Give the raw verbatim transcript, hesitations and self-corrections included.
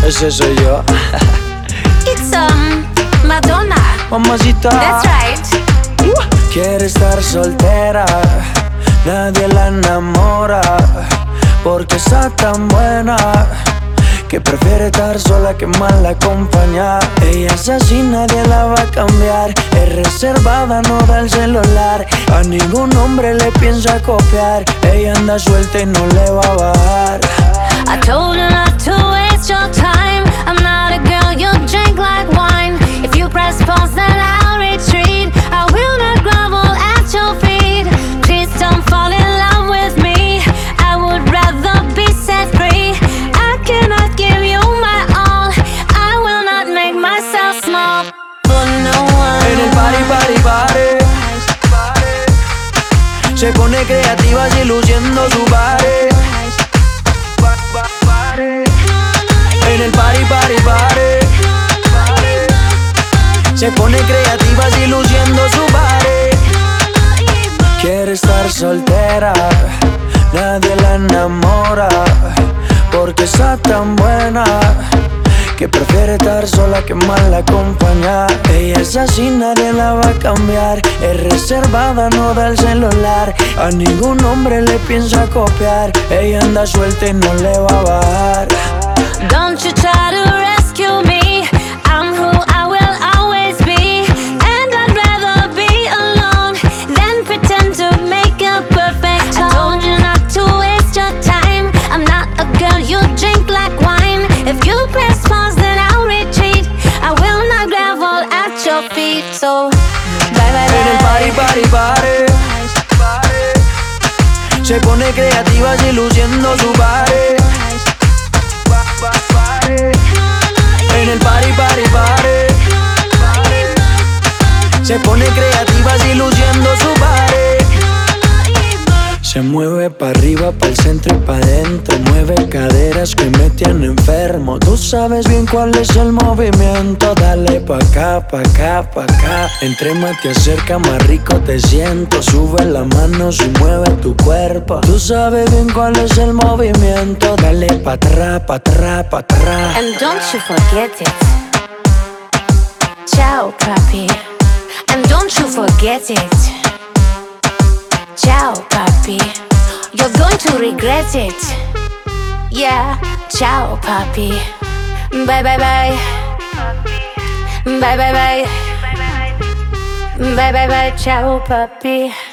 ese soy yo. It's um, Madonna. Mamacita. That's right. uh. Quiere estar soltera, nadie la enamora, porque está tan buena que prefiere estar sola que mal acompañada. Ella es así, nadie la va a cambiar. Es reservada, no da el celular. A ningún hombre le piensa copiar. Ella anda suelta y no le va a bajar. I told you not to waste your time. I'm not a girl you drink like wine. If you press pause then I'll retreat. I will not grovel at your feet. Please don't fall in love with me. I would rather be set free. I cannot give you my all. I will not make myself small for no one. En el party, party, party, se pone creativa y luciendo su body. En el party, party, party, se pone creativa y luciendo su body. Quiere estar soltera, nadie la enamora, porque está tan buena que prefiere estar sola que mal acompañada. Ella es así, nadie la va a cambiar. Es reservada, no da el celular. A ningún hombre le piensa copiar. Ella anda suelta y no le va a bajar. Don't you try to rescue me. I'm who I will always be. And I'd rather be alone than pretend to make a perfect home. I told you not to waste your time. I'm not a girl you drink like wine. If you press pause then I'll retreat. I will not grovel at your feet. So bye bye bye. En el party, party, party, se pone creativa y luciendo su body. En el party, party, party, se pone creativa y luciendo su body. Se mueve pa' arriba, pa' el centro y pa' adentro. Mueve caderas que me tiene enfermo. Tú sabes bien cuál es el movimiento. Dale pa' acá, pa' acá, pa' acá. Entre más te acerca, más rico te siento. Sube las manos y mueve tu cuerpo. Tú sabes bien cuál es el movimiento. Dale pa' atrás, pa' atrás, pa' atrás. And don't you forget it. Ciao, papi. And don't you forget it. Ciao, papi. You're going to regret it. Yeah, ciao, papi. Bye, bye, bye. Bye, bye, bye. Bye, bye, bye. Ciao, papi.